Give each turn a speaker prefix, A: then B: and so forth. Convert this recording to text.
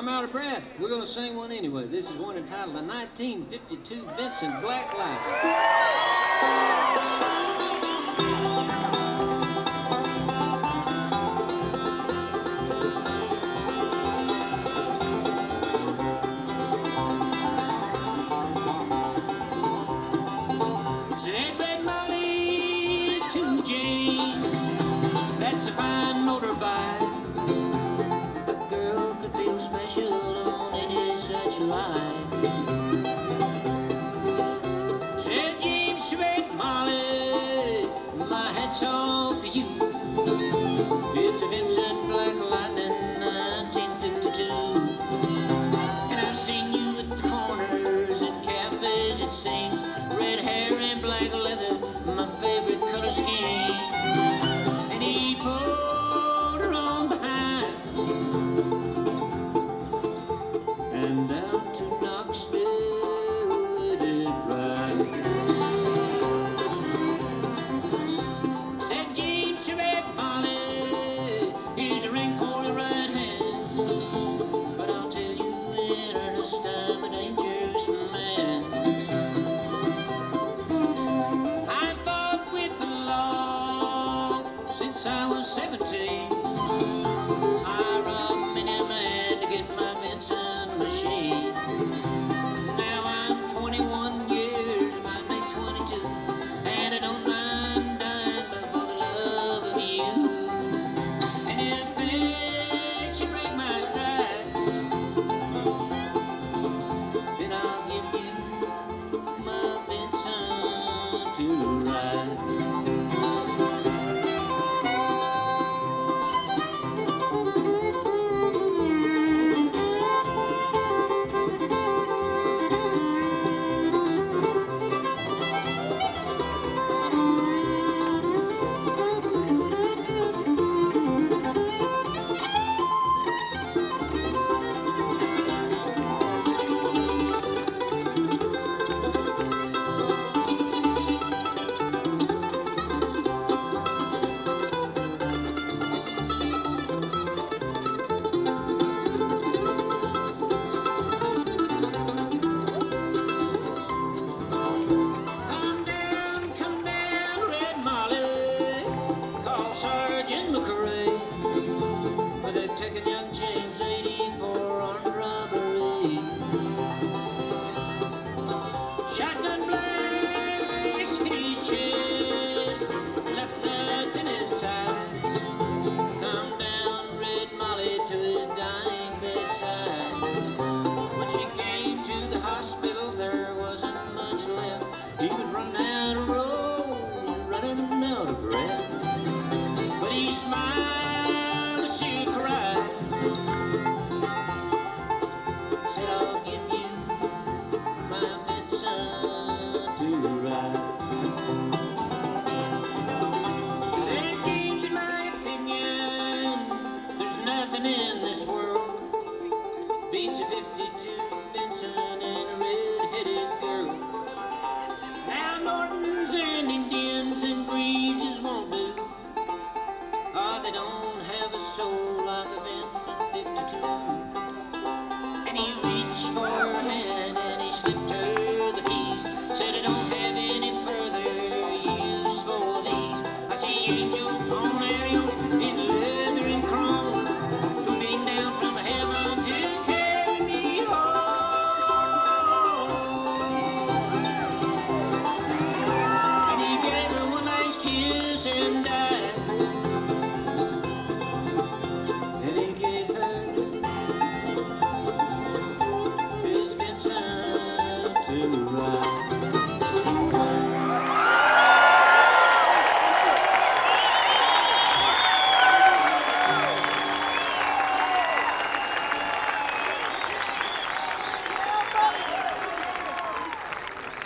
A: I'm out of breath. We're going to sing one anyway. This is one entitled The 1952 Vincent Blacklight. That's a fine motorbike. A girl could feel special on any such line. Said James Stewart, Molly, my hat's off to you. It's a Vincent Black Lightning 1952. And I've seen you at the corners and cafes, it seems. Red hair and black leather, my favorite color scheme. He pulled her on behind and down to Knoxville we did ride. Said James Stewart, Molly, here's a ring for your right hand, but I'll tell you in earnest I'm a dangerous man. I fought with the law since I was 17. I robbed many men to get my Vincent machine. Now I'm 21 years, might make 22, and I don't mind dying but for the love of you. And if it should break my stride, then I'll give you my Vincent to ride. They've taken young James 84 armed robbery. Shotgun blast hit his chest, left nothing inside. Come down Red Molly to his dying bedside. When she came to the hospital, there wasn't much left. He was running out of road, running out of breath. But he smiled, she cried. Said, I'll give you my Vincent to ride. Said, James, in my opinion, there's nothing in this world beats a 52 Vincent and a red-headed girl. Now Nortons and Indians and Greaves won't do. They don't have a soul like a Vincent 52. And he reached for her hand and he slipped her the keys. Said I don't have any further use for these. I see angels on aerials in leather and chrome, swooping down from heaven to carry me home. And he gave her one last kiss and died.